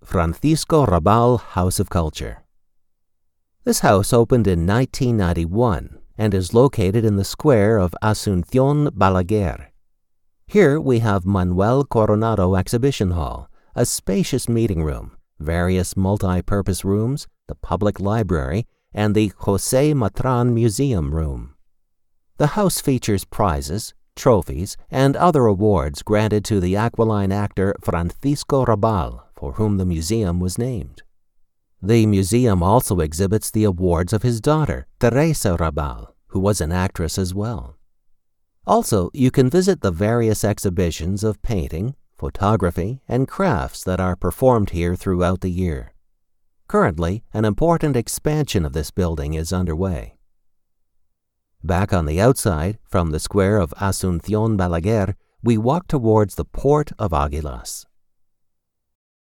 Francisco Rabal House of Culture. This house opened in 1991 and is located in the square of Asuncion Balaguer. Here we have Manuel Coronado Exhibition Hall, a spacious meeting room, various multi-purpose rooms, the public library, and the José Matran Museum Room. The house features prizes, trophies, and other awards granted to the Aquiline actor Francisco Rabal, for whom the museum was named. The museum also exhibits the awards of his daughter, Teresa Rabal, who was an actress as well. Also, you can visit the various exhibitions of painting, photography, and crafts that are performed here throughout the year. Currently, an important expansion of this building is underway. Back on the outside, from the square of Asuncion Balaguer, we walk towards the port of Águilas.